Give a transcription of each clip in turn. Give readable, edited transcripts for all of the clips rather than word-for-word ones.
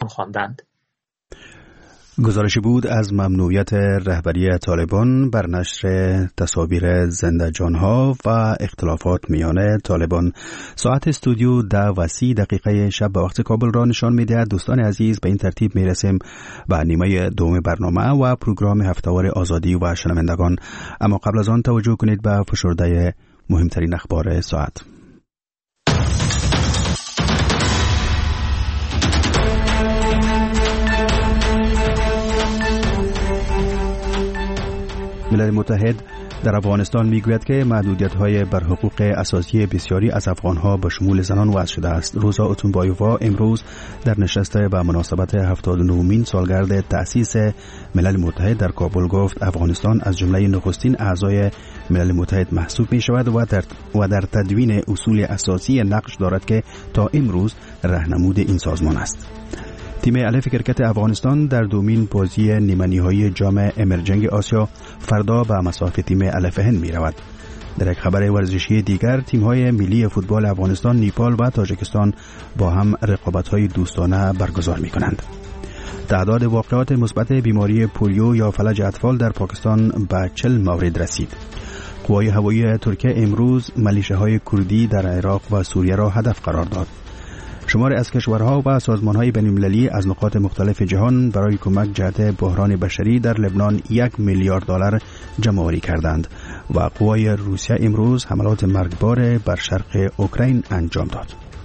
خواندند. گزارشی بود از ممنوعیت رهبری طالبان بر نشر تصاویر زنده جانها و اختلافات میان طالبان. ساعت استودیو 10:30 شب به وقت کابل را نشان می‌دهد. دوستان عزیز، به این ترتیب میرسیم به نیمه دوم برنامه و پروگرام هفته‌وار آزادی و شنوندگان. اما قبل از آن توجه کنید به فشرده مهمترین اخبار ساعت. ملل متحد در افغانستان میگوید که محدودیت‌های بر حقوق اساسی بسیاری از افغان‌ها به شمول زنان وضع شده است. روزا اتونبایووا امروز در نشست به مناسبت 79مین سالگرد تأسیس ملل متحد در کابل گفت افغانستان از جمله نخستین اعضای ملل متحد محسوب می‌شود و در تدوین اصول اساسی نقش دارد که تا امروز راهنمود این سازمان است. تیم الف کرکت افغانستان در دومین بازی نیمه‌نهایی جام امرجنگ آسیا فردا به مساف تیم الف هند می‌رود. در یک خبر ورزشی دیگر، تیم‌های ملی فوتبال افغانستان، نیپال و تاجیکستان با هم رقابت‌های دوستانه برگزار می‌کنند. تعداد واقعات مثبت بیماری پولیو یا فلج اطفال در پاکستان به 40 مورد رسید. قوای هوایی ترکیه امروز ملیشه‌های کردی در عراق و سوریه را هدف قرار داد. شماری از کشورها و سازمان‌های بین‌المللی از نقاط مختلف جهان برای کمک جهت بحران بشری در لبنان 1 میلیارد دلار جمع‌آوری کردند و قوای روسیه امروز حملات مرگبار بر شرق اوکراین انجام داد.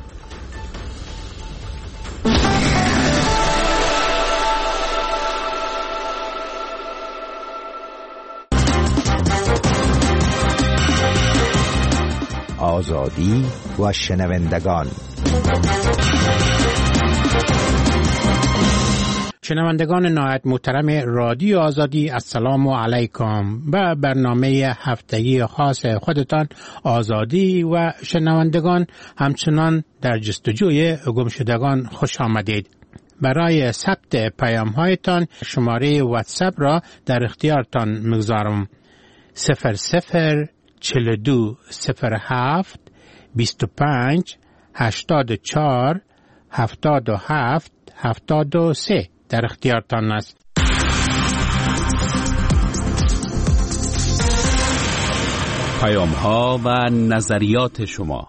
آزادی و شنوندگان. شنوندگان نهایت محترم رادیو آزادی، السلام علیکم. به برنامه هفتگی خاص خودتان آزادی و شنوندگان همچنان در جستجوی گمشدگان خوش آمدید. برای ثبت پیام هایتان شماره واتساپ را در اختیارتان میگذارم. 004207 25 84 77 73 در اختیارتان است. پیام ها و نظریات شما.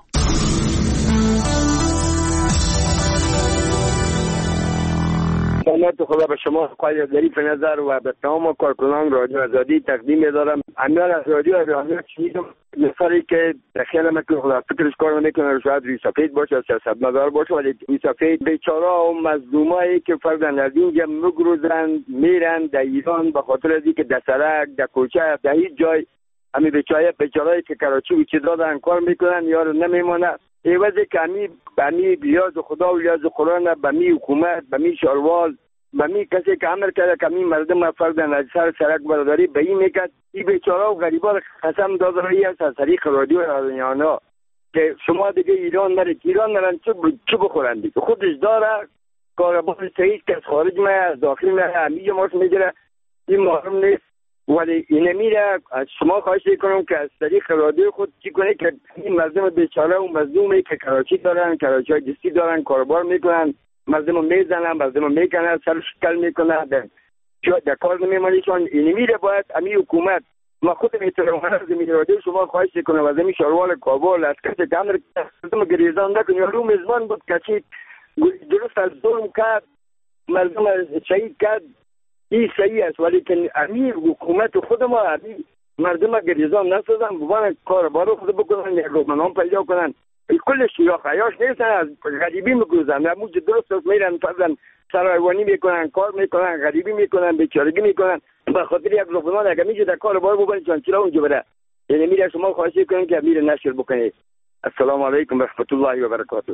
سلامت خدا به شما قایق ظریف نظر و به تمام کارکنان رادیو آزادی تقدیم می‌دارم. امیال از رادیو آزادی شنیدم مثالی که خیلی که خدا فکرش کار نمیکنه، شاید روی سفید باشه، سیاستمدار باشه، ولی روی سفید بیچاره و مظلومایی که فرضاً از اینجا میگروزن میرن در ایران به خاطر از اینکه در سرک، در کوچه، در هیچ جای همین بیچارهایی که کراچی و چی دادن کار میکنن یارو نمیمونه. ایوازی که همی بیاز خدا و لیاز قرآن به می حکومت، به می شاروال، به می کسی که عمل کرده که می مردم فردن از سر سرک برداری به این میکرد. این بیچاره و غریبا قسم داده رایی هست از طریق رادیو رادیانا که شما دیگه ایران نرن چه بخورن دیگه. خودش داره کاربار سعید که از خارج میه از داخل میه همیجا ماش میگیره. این محرم نیست، ولی این میره. از شما خواهش میکنم که از طریق رادیو خود چی کنه که این مردم بیچاره و مظلومی که کراچی دارن، کراچی های دستی دارن، کاربار میکنن، مردم میزنن، مردم میکنن، سر شکل میکنن، در کار نمیمانی. چون این میره باید امی حکومت، ما خود میتونم از این رادیو شما خواهش میکنم از این شاروال کابل از کسی که امر مردم گریزان نکنی. رو میزبان بود کسی درست از ظلم کرد، مردم شهید کرد، این صحیح است، ولی که امیر حکومت خود ما امیر مردم گریزان نسازن، ببانن کار بارو خود بکنن، رومنان پیدا کنن. کلش یا خیاش نیستن، از غریبی میگوزن، موج درست است میرن فرزن سرایوانی میکنن، کار میکنن، غریبی میکنن، بیچارگی میکنن. به خاطر یک رومنان اگه میشه در کار بارو بکنن چون چرا اونجا بره. یعنی میره شما خواهش کنین که امیر نشر بکنید. السلام علیکم و رحمت الله و برکاته.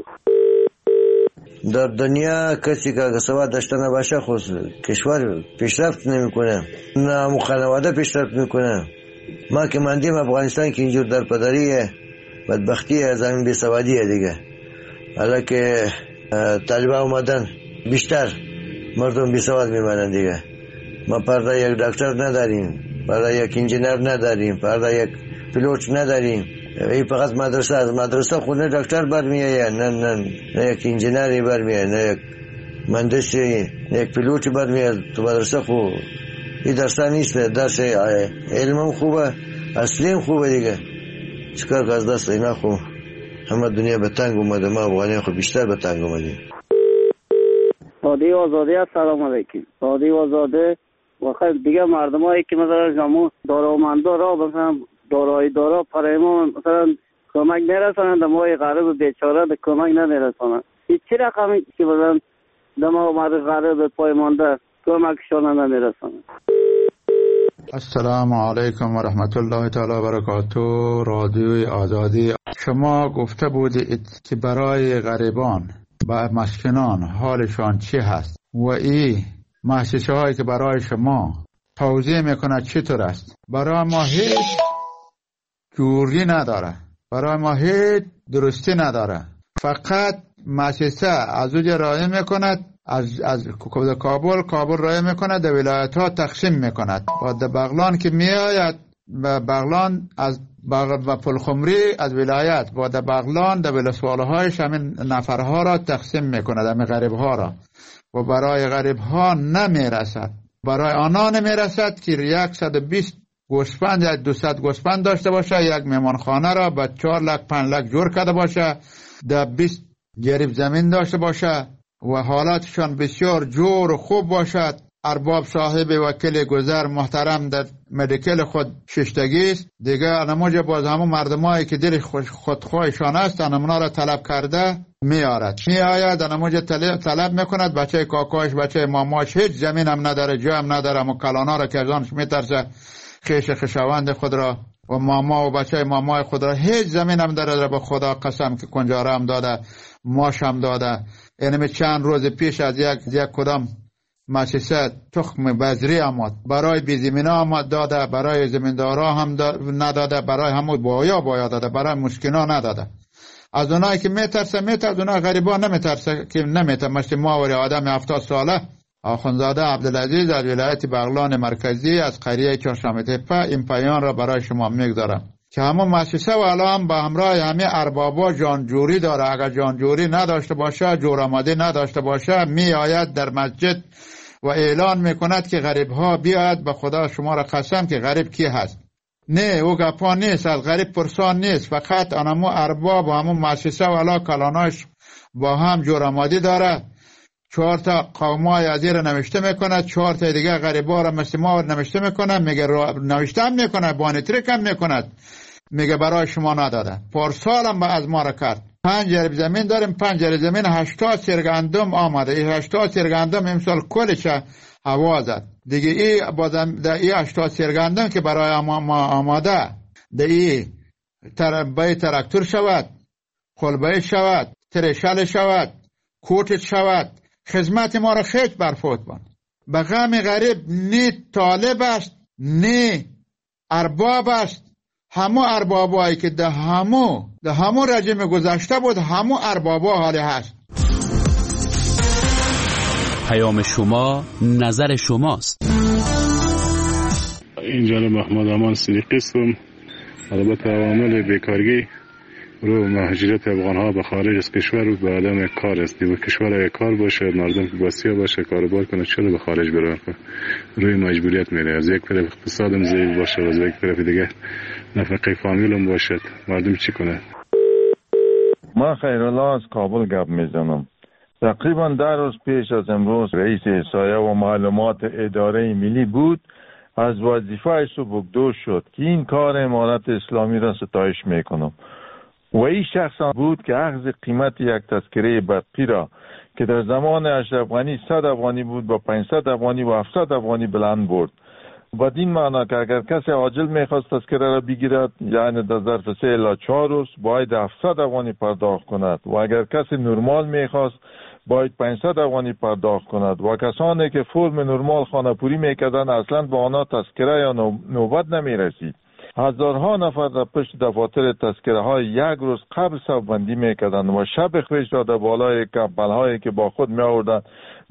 در دنیا کسی که سواد داشته نباشه خود کشور پیشرفت نمیکنه، نه خانواده پیشرفت میکنه. ما که مندیم افغانستان که اینجور در پدری بدبختی از همین بیسوادیه دیگه. حالا که طالبان اومدن بیشتر مردم بیسواد میمانن دیگه. ما پرده یک دکتر نداریم، پرده یک انجینر نداریم، پرده یک پیلوت نداریم. این فقط مدرسه، از مدرسه خونه دکتر برمیایه، نه یک انجینری برمیایه، نه یک مهندس یک پیلوتی برمیاد تو مدرسه خو این درسا نیست، درس علمم خوبه، اصلیم خوبه دیگه. چیکار که از دست اینا خو همه دنیا به تنگ اومده، ما افغانی خو بیشتر به تنگ اومدیم. رادیو آزادی السلام علیکم. رادیو آزادی واقعا دیگه مردمایی که مثلا جامو دارامندا را مثلا دارایی دارا پرایما مثلا کمک نرسانند، ما غریب بیچاره به کمک نمیرسانند. این چه رقمی که مثلا دما مرد غریب پایمانده کمکشان نمیرسانند. السلام علیکم و رحمت الله تعالی و برکاته. رادیوی آزادی، شما گفته بودید که برای غریبان و مسکنان حالشان چی هست و این مؤسسه هایی که برای شما توضیح میکنه چطور است. برای ما هیچ جوری نداره، برای ما هیچ درستی نداره. فقط مؤسسه از اونجا رای میکند، از کابل رای میکند، در ولایت ها تقسیم میکند. و در بغلان که میآید، بغلان از و پلخمری از ولایت و در بغلان در ولسواله هایش همین نفرها را تقسیم میکند، همین غریب ها را. و برای غریب ها نمیرسد، برای آنها نمیرسد که 120 گوسفند یا 200 گوسفند داشته باشه، یک مهمانخانه را با 4 لک 5 لک جور کرده باشه، در 20 جریب زمین داشته باشه و حالاتشان بسیار جور و خوب باشد. ارباب صاحب وکیل گذر محترم در مدیکل خود ششتگی است دیگه. انموجه باز همون مردمایی که دل خودخواهشان است انمونا را طلب کرده میآید انموجه طلب میکند. بچه کاکاش بچه ماماش هیچ زمین هم نداره، جا هم نداره، اما کلانا را که ازانش میترسه خیش خشواند خود را و ماما و بچه مامای خود را هیچ زمین هم داره. به خدا قسم که کنجاره هم داده، ماش هم داده. اینمی چند روز پیش از یک کدام مؤسسه تخم بذری آمد برای بیزمینا آمد داده، برای زمیندارا هم نداده، برای همون بایا داده، برای مسکینا نداده. از اونایی که میترسه اونها غریبا نمیترسه که مثل ما و آدم 70 ساله آخوندزاده عبدالعزیز از ولایت بغلان مرکزی از قریه چهارشنبه تپه این پیام را برای شما میگذارم که همون مؤسسه والا هم با همراه همه اربابا جانجوری داره. اگر جانجوری نداشته باشه، جورآمدی نداشته باشه، می آید در مسجد و اعلان میکند که غریب ها بیاید. به خدا شما را قسم که غریب کی هست؟ نه او گپا نیست، از غریب پرسان نیست. فقط آنمو ارباب و همون مؤسسه والا کلاناش با هم جورآمدی داره. 4 تا قومای از این نوشته میکنه، 4 تا دیگه غریبا را مثل ما نوشته میکنه. میگه نوشته هم میکنه، بانتریک هم میکنه، میگه برای شما نداده. پارسال هم از ما را کرد. 5 جریب زمین داریم، 5 جریب زمین 80 سیر گندم آمده. این 80 سیر گندم امسال کلش هوا زد دیگه. این بازم در این 80 سیر گندم که برای ما آماده، در این بای تراکتور شود، خلبه شود، ترشل شود، کوتت شود، خدمت ما را خیلی برفوت بان. به غم غریب نه طالب است نه ارباب است. همو اربابایی که ده همو رژیم گذشته بود، همو اربابا حالی هست. پیام شما نظر شماست. اینجا محمد امان صدیقی هستم. البته عوامل بیکارگی رو مهاجرت افغان ها به خارج از کشور و به عدم کار است. و کشور کار باشه، مردم بسیار باشه، کاروبار کنه، چرا به خارج بره؟ روی مجبوریت میره. از یک طرف اقتصادم ضعیف باشه و از یک طرف دیگه نفقه فامیلم باشد، مردم چی کنه؟ من خیرالله از کابل گپ میزنم. تقریبا 10 روز پیش از امروز رئیس احصایه و معلومات اداره ملی بود، از وظیفه سبکدوش شد که این کار امارت اسلامی را ستایش میکنم. و این شخص بود که اخذ قیمت یک تذکره برقی را که در زمان اشرف غنی 100 افغانی بود با 500 افغانی و 700 افغانی بلند برد. بدین معنا که اگر کسی عاجل میخواست تذکره را بگیرد، یعنی در ظرف 3 الی 4 روز باید 700 افغانی پرداخت کند و اگر کسی نرمال میخواست باید 500 افغانی پرداخت کند و کسانی که فرم نرمال خانه‌پوری میکردند اصلا به آنها تذکره یا نوبت نمیرسید. هزارها نفر در پشت دفاتر تذکره های یک روز قبل صف بندی میکردند و شب خیش را در بالای کمپل هایی که با خود می آوردند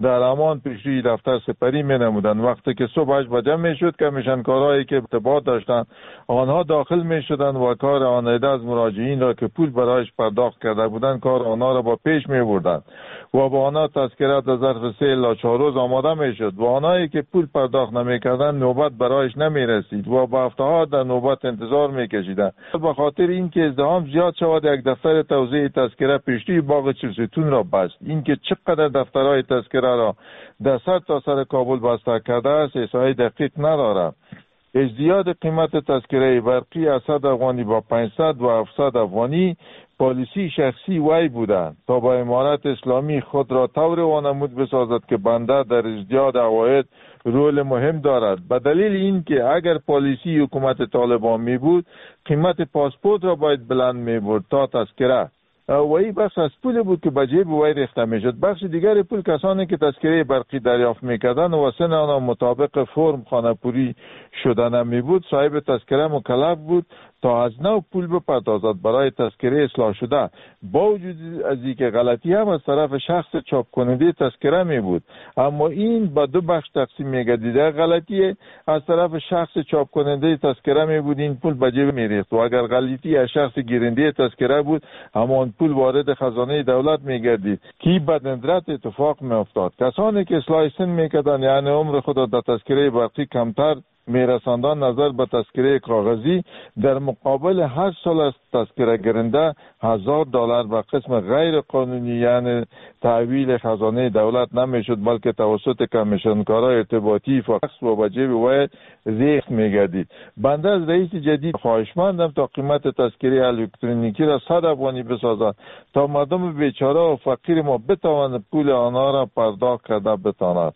در همان پیشروی دفتر سپری می نمودند. وقتی که صبح 8 بجه می شد کمیشنکارایی که ارتباط داشتند آنها داخل می شدند و کار آنیده از مراجعین را که پول برایش پرداخت کرده بودند کار آنها را با پیش می بردند و با آنها تذکره در ظرف 3 الی 4 روز آماده می شد و آنهایی که پول پرداخت نمی کردند نوبت برایش نمی رسید و با هفته‌ها در نوبت انتظار می کشیدند. به خاطر اینکه ازدحام زیاد شود یک دفتر توزیع تذکره پیشروی باغ چهلستون را بست. اینکه چقدر دفترهای تذکره را در سر تا سر کابل بسته کرده است احصای دقیق ندارد. ازدیاد قیمت تذکره برقی از 100 افغانی با 500 و 700 افغانی پالیسی شخصی وی بودند تا با امارت اسلامی خود را طور وانمود بسازد که بنده در ازدیاد عواید رول مهم دارد. به دلیل اینکه اگر پالیسی حکومت طالبان می بود قیمت پاسپورت را باید بلند می برد تا تذکره و این بخش از پول بود که به جیب وی ریخته می شد. بخش دیگر پول کسانی که تذکره برقی دریافت می کردند و سن آنها مطابق فرم خانه‌پوری شده نمی بود صاحب تذکره مکلف بود تا از نو پول بپردازد برای تذکره اصلاح شده. با وجود از اینکه غلطی هم از طرف شخص چاپ کننده تذکره می بود اما این به دو بخش تقسیم می گردید. غلطی از طرف شخص چاپ کننده تذکره می بود این پول به جیب می ریخت و اگر غلطی از شخص گیرنده تذکره بود همان پول وارد خزانه دولت می گردید که به ندرت اتفاق می افتاد. کسانی که اصلاح سن می کردند یعنی عمر خود در تذکره برقی کمتر میرساندن نظر به تذکره کاغذی در مقابل 8 سال از تذکره گرنده $1000 به قسم غیر قانونی یعنی تحویل خزانه دولت نمیشد بلکه توسط کمیشنکارای ارتباطی فقط و به جیب وی ریخت میگردید. بنده از رئیس جدید خواهشمندم تا قیمت تذکره الکترونیکی را 100 افغانی بسازد تا مردم بیچاره و فقیر ما بتواند پول آنها را پرداخت کرده بتواند.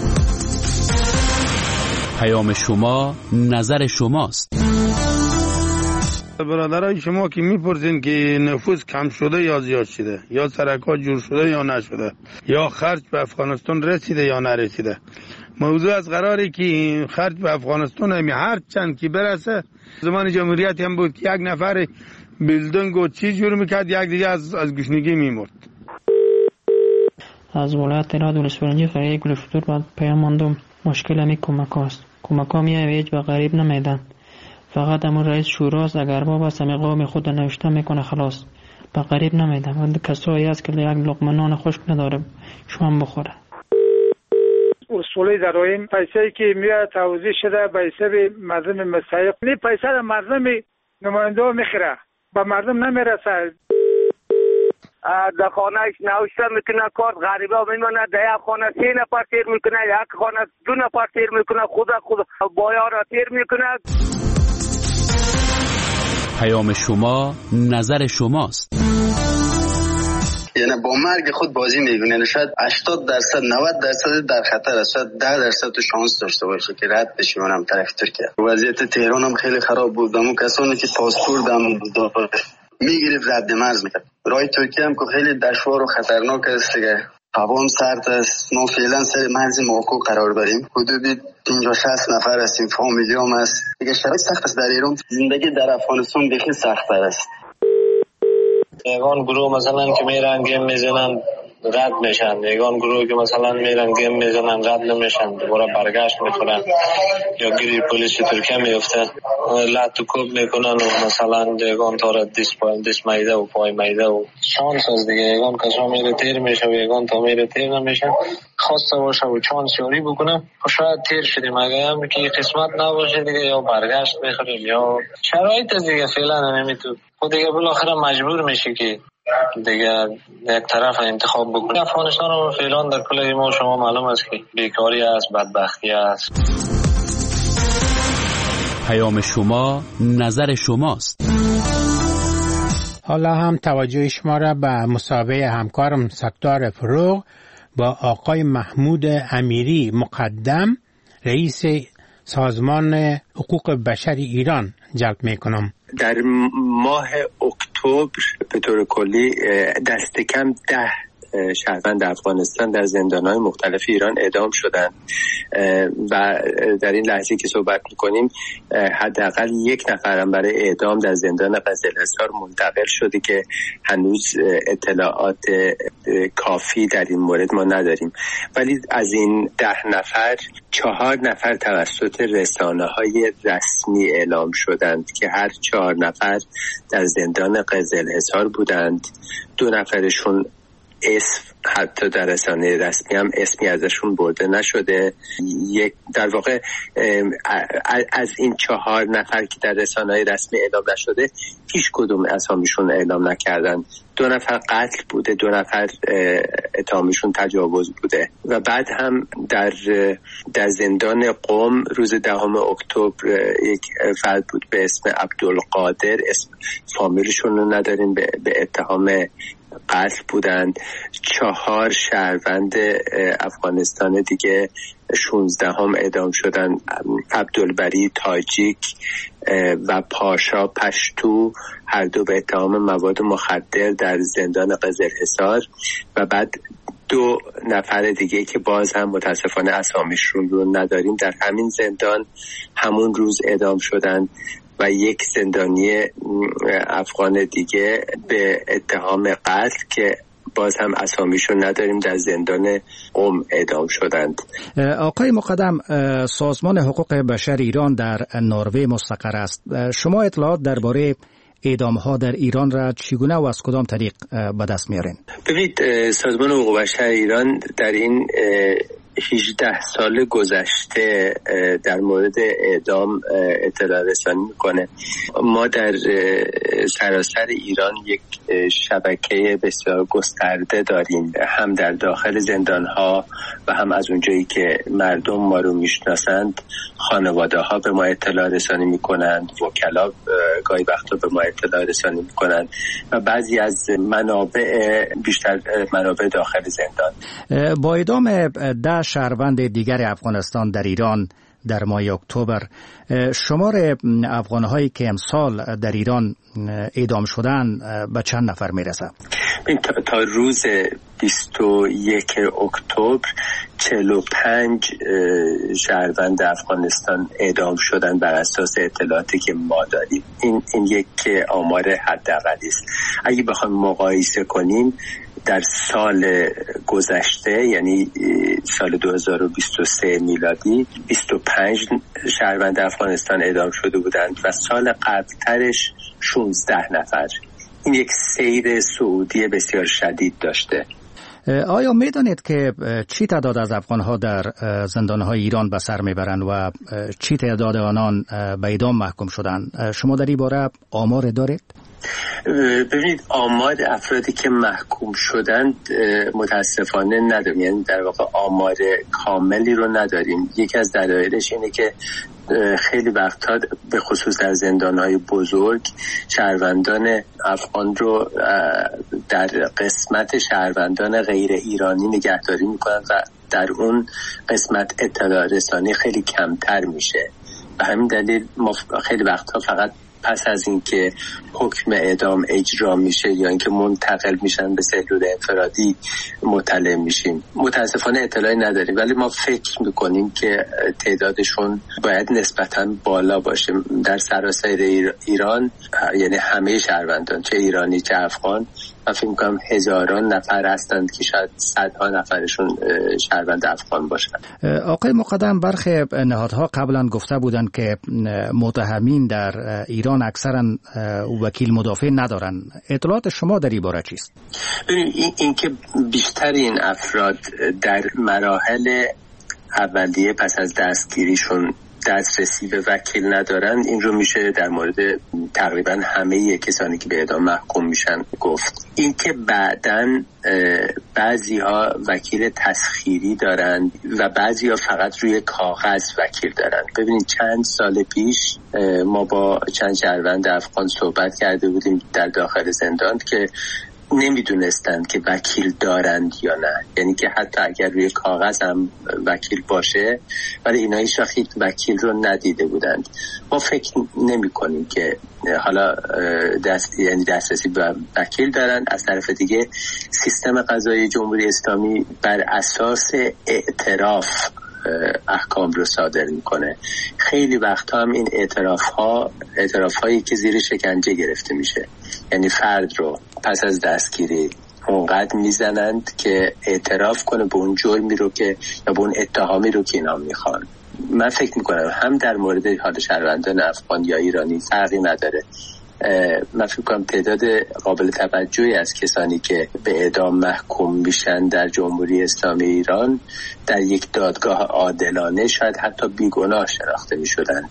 پیام شما نظر شماست. برادرای شما که میپرسین که نفوذ کم شده یا زیاد شده یا سرکات جور شده یا نشده یا خرج به افغانستان رسیده یا نرسیده، موضوع از قراری که خرج به افغانستان هر چند که برسه زمان جمهوریت هم بود که یک نفر بیلدنگ و چیز جور میکرد یک دیگه از گشنگی میمرد. از ولایت راد ولسفرنجی قریه گلفتور بعد پیام ماندم مشکل همی کمک هاست. کمک ها هیچ به غریب نمیدن، فقط همون رئیس شوراست اگر بابا سمی قوم خود نوشته میکنه خلاص به غریب نمیدن و کسایی هست که یک لقمه نان خشک نداره شوام بخوره. اصولی داریم پیسه‌ای که میاد توزیع شده به حساب مردم مستحق این پیسه را مردم نماینده میخره به مردم نمیرسه. در خانهش نوشته میکنه کارت غریبه میمونه در یک خانه 3 نفر تیر میکنه یک خانه 2 نفر تیر میکنه خود بایا را تیر میکنه. پیام شما نظر شماست. یعنی با مرگ خود بازی میگونه، شاید 80% 90% در خطر است، شاید 10% تو شانس داشته باشه که رد بشه اونم طرف ترکیه. وضعیت تهران هم خیلی خراب بود، اما کسانی که پاسپورت هم میگیرید رد مرز میکرد. راه ترکیه هم که خیلی دشوار و خطرناک است دیگه، هوا هم سرد است. ما فعلا سر مرز ماکو قرار داریم، حدود 50-60 نفر هستیم، فامیلی هم هست دیگه. شرایط سخت است در ایران، زندگی در افغانستان بخی سخت‌تر است. یگان گروه مثلا که میرن گیم میزنن رد میشن، یگان گروه که مثلا میرن گیم میزنن رد نمیشن، دوباره برگشت میکنن یا گیری پلیس ترکیه میفته لط و کوب میکنن و مثلا یگان تا دست میده و پای میده و شانس از دیگه. یگان کسا میره تیر میشه و یگان تا میره تیر نمیشه. خواسته باشه و چانس یاری بکنه و شاید تیر شدیم، اگه هم که قسمت نباشه دیگه یا برگشت میخوریم یا شرایط دیگه فعلا نمیتون و دیگه بالاخره مجبور میشه که دیگه یک طرف انتخاب بکنه. افغانستان رو فعلا در کل ما شما معلوم است که بیکاری است، بدبختی است. پیام شما نظر شماست. حالا هم توجه شما را به مصاحبه همکارم ستار فروغ با آقای محمود امیری مقدم رئیس سازمان حقوق بشر ایران جلب میکنم. در ماه اکتبر به طور کلی دست کم 10 شهروند افغانستان در زندان‌های مختلف ایران اعدام شدند و در این لحظه که صحبت می‌کنیم حداقل 1 نفرم برای اعدام در زندان قزل‌حصار منتقل شده که هنوز اطلاعات کافی در این مورد ما نداریم. ولی از این 10 نفر 4 نفر توسط رسانه‌های رسمی اعلام شدند که هر 4 نفر در زندان قزل‌حصار بودند. 2 نفرشون حتی در رسانه رسمی هم اسمی ازشون برده نشده. در واقع از این 4 نفر که در رسانه رسمی اعلام نشده هیچ کدوم اسامیشون اعلام نکردن. 2 نفر قتل بوده، 2 نفر اتهامشون تجاوز بوده. و بعد هم در زندان قم روز 10 اکتبر یک فرد بود به اسم عبدالقادر، اسم فامیلشون رو نداریم، به اتهام قتل بودند. 4 شهروند افغانستان دیگه 16 اعدام شدن، عبدالبری تاجیک و پاشا پشتو، هر دو به اتهام مواد مخدر در زندان قزل‌حصار. و بعد 2 نفر دیگه که باز هم متاسفانه اسامیشون رو نداریم در همین زندان همون روز اعدام شدن و 1 زندانی افغان دیگه به اتهام قتل که باز هم اسامیشون نداریم در زندان قم اعدام شدند. آقای مقدم، سازمان حقوق بشر ایران در نروژ مستقر است. شما اطلاعات درباره اعدام ها در ایران را چگونه و از کدام طریق به دست میارین؟ ببینید، سازمان حقوق بشر ایران در این 18 سال گذشته در مورد اعدام اطلاع رسانی میکنه. ما در سراسر ایران یک شبکه بسیار گسترده داریم، هم در داخل زندان‌ها و هم از اونجایی که مردم ما رو میشناسند. خانواده ها به ما اطلاع رسانی میکنند، وکلا گاهی وقتا به ما اطلاع رسانی میکنند و بعضی از منابع، بیشتر منابع داخل زندان. با اعدام 10 شهروند دیگر افغانستان در ایران در ماه اکتبر، شمار افغان‌هایی که امسال در ایران اعدام شدن به چند نفر میرسه؟ تا روز 21 اکتبر 45 شهروند افغانستان اعدام شدن بر اساس اطلاعاتی که ما داریم. این یک آمار حداقلی است. اگه بخوایم مقایسه کنیم، در سال گذشته یعنی سال 2023 میلادی 25 شهروند افغانستان اعدام شده بودند و سال قبلترش 16 نفر. این یک سیر صعودی بسیار شدید داشته. آیا میدانید که چی تعداد از افغانها در زندانهای ایران به سر میبرند و چی تعداد آنان به اعدام محکوم شدند؟ شما در این باره آمار دارید؟ ببینید، آمار افرادی که محکوم شدند متاسفانه نداریم، یعنی در واقع آمار کاملی رو نداریم. یکی از دلایلش اینه که خیلی وقتا به خصوص در زندان‌های بزرگ شهروندان افغان رو در قسمت شهروندان غیر ایرانی نگهداری میکنن و در اون قسمت اطلاع رسانی خیلی کمتر میشه. به همین دلیل ما خیلی وقتا فقط پس از اینکه حکم اعدام اجرا میشه یا اینکه منتقل میشن به سلول انفرادی مطلع میشیم. متاسفانه اطلاعی نداریم، ولی ما فکر میکنیم که تعدادشون باید نسبتاً بالا باشه. در سراسر ایران، یعنی همه شهروندان، چه ایرانی چه افغان، من فکر میکنم هزاران نفر هستند که شاید صدها نفرشون شهروند افغان باشند. آقای مقدم، برخی نهادها قبلا گفته بودند که متهمین در ایران اکثرا وکیل مدافع ندارن. اطلاعات شما در این باره چیست؟ ببینید، این که بیشتر این افراد در مراحل اولیه پس از دستگیریشون دسترسی به وکیل ندارن، این رو میشه در مورد تقریبا همه کسانی که به اعدام محکوم میشن گفت. این که بعدن بعضی ها وکیل تسخیری دارن و بعضی ها فقط روی کاغذ وکیل دارن. ببینید، چند سال پیش ما با چند شهروند افغان صحبت کرده بودیم در داخل زندان که نمیدونستند که وکیل دارند یا نه، یعنی که حتی اگر روی کاغذ هم وکیل باشه ولی اینا هیچ وقت وکیل رو ندیده بودند. ما فکر نمی کنیم که حالا دسترسی به وکیل دارند. از طرف دیگه سیستم قضایی جمهوری اسلامی بر اساس اعتراف احکام رو صادر میکنه. خیلی وقت هم این اعتراف هایی که زیر شکنجه گرفته میشه، یعنی فرد رو پس از دستگیری اونقدر میزنند که اعتراف کنه به اون جرمی رو که یا به اون اتهامی رو که اینا میخوان. من فکر میکنم هم در مورد حال شهروندان افغان یا ایرانی فرقی نداره. من فکر کنم تعداد قابل توجهی از کسانی که به اعدام محکوم میشن در جمهوری اسلامی ایران در یک دادگاه عادلانه شاید حتی بیگناه شناخته میشدن.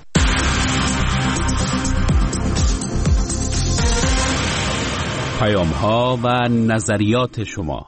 پیام‌ها و نظریات شما.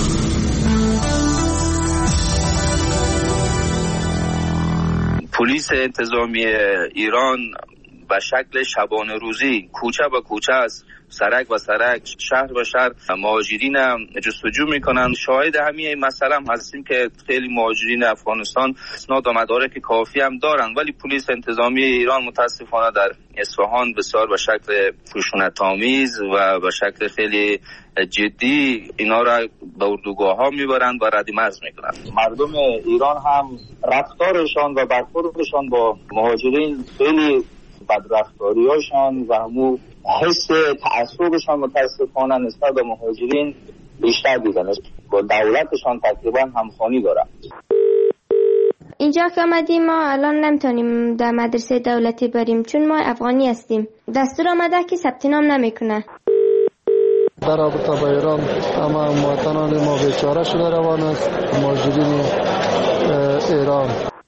پلیس انتظامی ایران به شکل شبانه روزی کوچه به کوچه است، سرک و سرک، شهر به شهر مهاجرین جستجو میکنن. شاهد همین مسئله هم هستیم که خیلی مهاجرین افغانستان اسناد و مدارک کافی هم دارن، ولی پلیس انتظامی ایران متاسفانه در اصفهان بسیار به شکل خشونت‌آمیز و به شکل خیلی جدی اینا را به اردوگاه ها میبرند و ردیمرز میکنند. مردم ایران هم رفتارشان و برخوردشان با مهاجرین خیلی بدرفتاریاشان و همون حس تعصبشان متاسفانه نسبت به مهاجرین بیشتر دیدن، با دولتشان تقریبا همخوانی دارن. اینجا که آمدیم ما الان نمیتونیم در مدرسه دولتی بریم چون ما افغانی هستیم. دستور آمده که ثبت نام نمیکنه. در رابطه با ایران اما مواطنان ما بیچاره شده روان است. مهاجرین ایران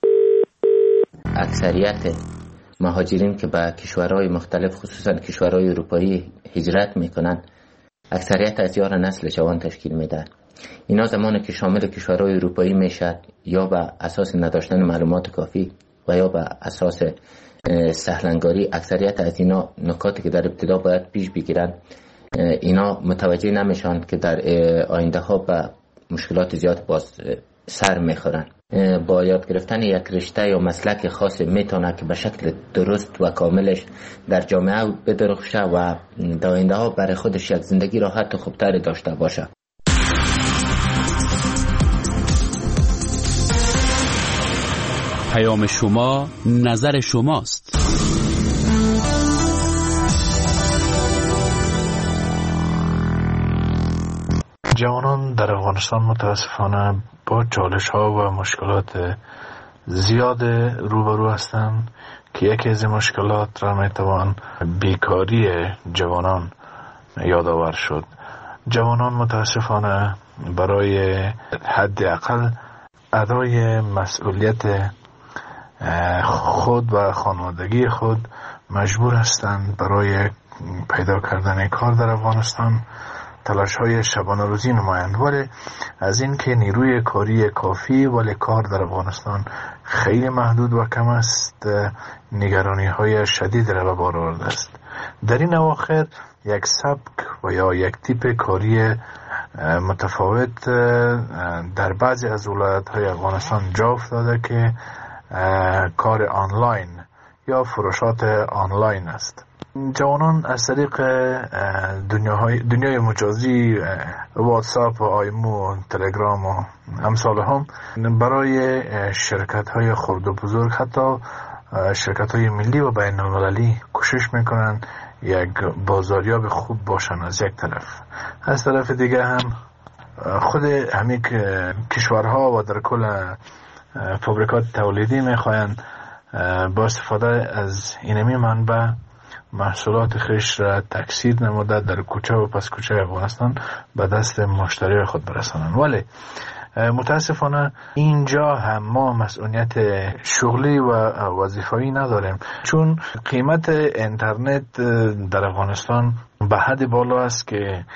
اکثریت مهاجرین که به کشورهای مختلف خصوصا کشورهای اروپایی هجرت میکنن اکثریت از یار نسل جوان تشکیل میدن. اینا زمانی که شامل کشورهای اروپایی میشد یا به اساس نداشتن معلومات کافی و یا به اساس سهلنگاری، اکثریت از اینا نکاتی که در ابتدا باید پیش بگیرن اینا متوجه نمیشن که در آینده ها به مشکلات زیاد باز سر میخورن. با یاد گرفتن یک رشته یا مسلک خاص میتونه که به شکل درست و کاملش در جامعه بدرخشه و در آینده ها برای خودش یک زندگی راحت و خوبتر داشته باشه. پیام شما نظر شماست. جوانان در افغانستان متاسفانه با چالش ها و مشکلات زیاد روبرو هستند که یکی از مشکلات را میتوان بیکاری جوانان یادآور شد. جوانان متاسفانه برای حداقل ادای مسئولیت خود و خانوادگی خود مجبور هستند برای پیدا کردن کار در افغانستان تلاش های شبانه روزی نمایند، ولی از این که نیروی کاری کافی ولی کار در افغانستان خیلی محدود و کم است نگرانی های شدید را به بار آورده است. در این اواخر یک سبک و یا یک تیپ کاری متفاوت در بعضی از ولایت های افغانستان جا افتاده که کار آنلاین یا فروشات آنلاین است. جوانان از طریق دنیای مجازی واتساپ و آیمو تلگرام و امثال هم برای شرکت های خرد و بزرگ حتی شرکت های ملی و بین المللی کوشش میکنن یک بازاریاب خوب باشن از یک طرف. از طرف دیگه هم خود همین کشورها و در کل فابریکات تولیدی میخواین با استفاده از اینمی منبع محصولات خیش را تکثیر نموده در کوچه و پس کوچه افغانستان به دست مشتری خود برسانند. ولی متاسفانه اینجا هم ما مسئولیت شغلی و وظیفه‌ای نداریم، چون قیمت اینترنت در افغانستان به حد بالا است که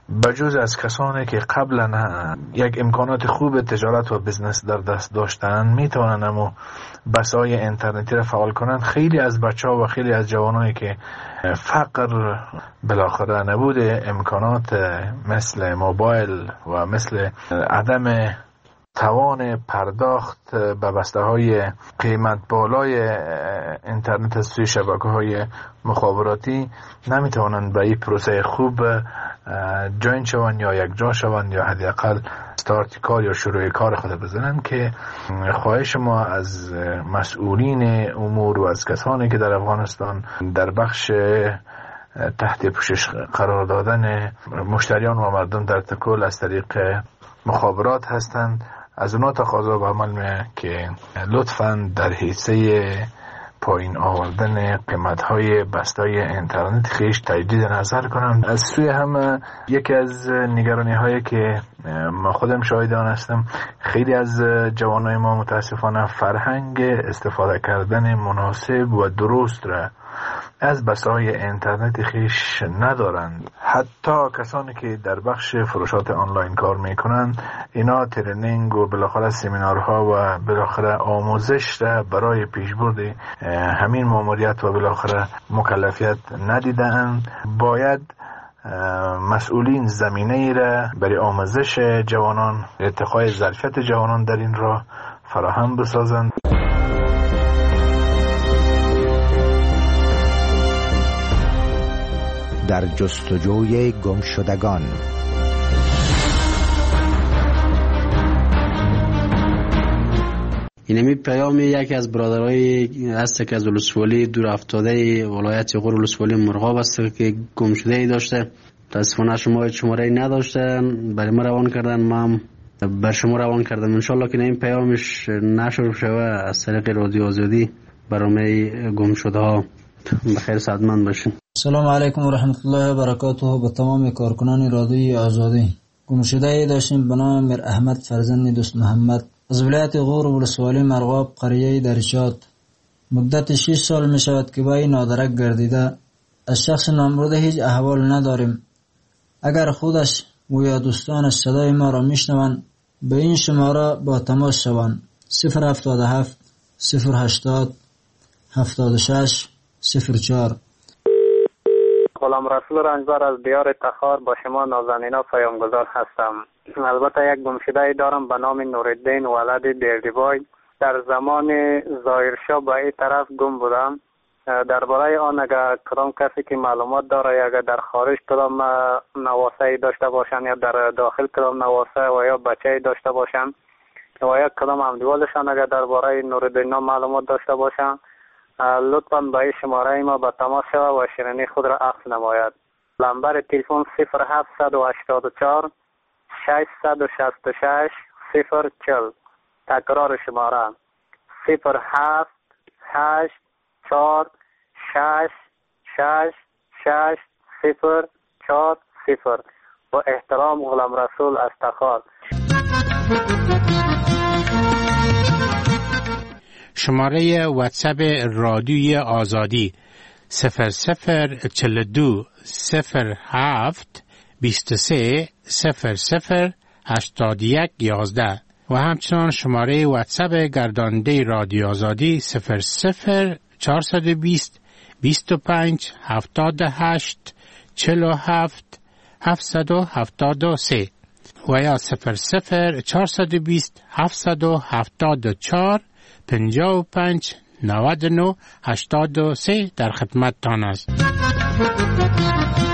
بجز از کسانی که قبلا یک امکانات خوب تجارت و بزنس در دست داشتن میتونن امو بسای اینترنتی را فعال کنند. خیلی از بچه‌ها و خیلی از جوانایی که فقر بالاخره نبوده امکانات مثل موبایل و مثل عدم توان پرداخت به بسته‌های قیمت بالای اینترنت از سوی شبکه‌های مخابراتی نمیتوانند به این پروسه خوب جوین شوند یا یک جا شوند یا حداقل استارت کار یا شروع کار خود بزنند، که خواهش ما از مسئولین امور و از کسانی که در افغانستان در بخش تحت پوشش قرار دادن مشتریان و مردم در تکل از طریق مخابرات هستند، از اونا تقاضا به عمل میه که لطفاً در حیثه پایین آوردن قیمت‌های بسته‌های اینترنت خیش تجدید نظر کنم. از سوی هم یکی از نگرانی‌هایی که ما خودم شاهد آن هستم، خیلی از جوانای ما متاسفانه فرهنگ استفاده کردن مناسب و درست را از بسته‌های اینترنت خیش ندارند. حتی کسانی که در بخش فروشات آنلاین کار میکنند اینا ترینینگ و بالاخره سمینارها و بالاخره آموزش را برای پیشبرد همین ماموریت و بالاخره مکلفیت ندیدند. باید مسئولین زمینه ای را برای آموزش جوانان، ارتقای ظرفیت جوانان در این راه فراهم بسازند. در جستجوی گمشدگان. اینمی پیام یکی از برادرای هست که از ولسوالی دور افتاده ولایت غور ولسوالی مرغاب است که گمشده ای داشته. متاسفانه شماره نداشتن، برای ما روان کردن، ما بر شما روان کردم. انشالله که این پیامش نشر شوه از طریق رادیو آزادی برای گمشده ها. بخیر سعادتمند باشین. سلام علیکم و رحمت الله و برکاته. به تمام کارکنان رادیوی آزادی. گمشده داشتیم به نام میر احمد فرزند دوست محمد از ولایت غور ولسوالی مرغاب قریه درشات. مدت 6 سال می شود که با این نادرک گردیده. از شخص نامبرده هیچ احوال نداریم. اگر خودش و یا دوستانش صدای ما را میشنوند به این شماره با تماس شوند. 077 080 76 04. غلام رسول رنجبر از دیار تخار با شما نازنینا پیامگذار هستم. البته یک گمشده دارم به نام نورالدین ولد بیردیبای. در زمان ظاهرشاه به این طرف گم بودم. درباره آن اگر کدام کسی که معلومات داره یا اگر در خارج کدام نواسه داشته باشن یا در داخل کدام نواسه و یا بچه داشته باشن و یا کدام همدیوالشان اگر درباره نورالدین معلومات داشته باشن لطفاً به این شماره ما به تماس شود و شیرینی خود را عکس نماید. نمبر تلفن 0784 666 040. تکرار شماره 0784666040. با احترام غلام رسول از تخار. شماره واتساپ رادیوی آزادی 0042 07 23 00 81 11 و همچنان شماره واتساپ گرداننده رادیو آزادی 00 420 25 78 47 773 و یا 00 420 774 55 99 83 در خدمت تان است.